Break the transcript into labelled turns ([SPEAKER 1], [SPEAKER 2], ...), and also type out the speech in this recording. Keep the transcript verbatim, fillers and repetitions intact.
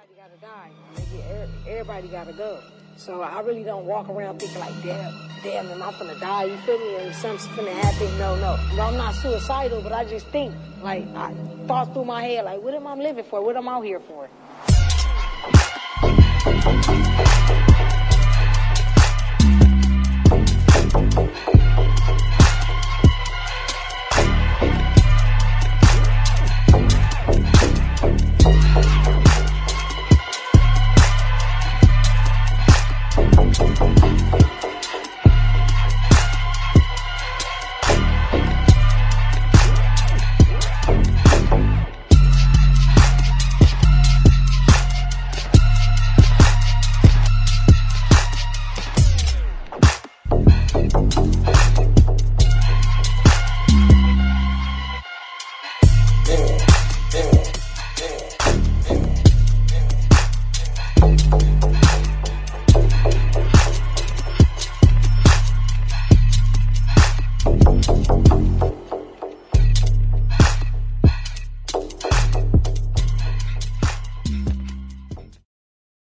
[SPEAKER 1] Everybody gotta die. Nigga. Everybody gotta go. So I really don't walk around thinking like, damn, damn, am I finna die? You feel me? And something's finna happen. No, no. No, I'm not suicidal, but I just think, like, I thoughts through my head, like, what am I living for? What am I out here for?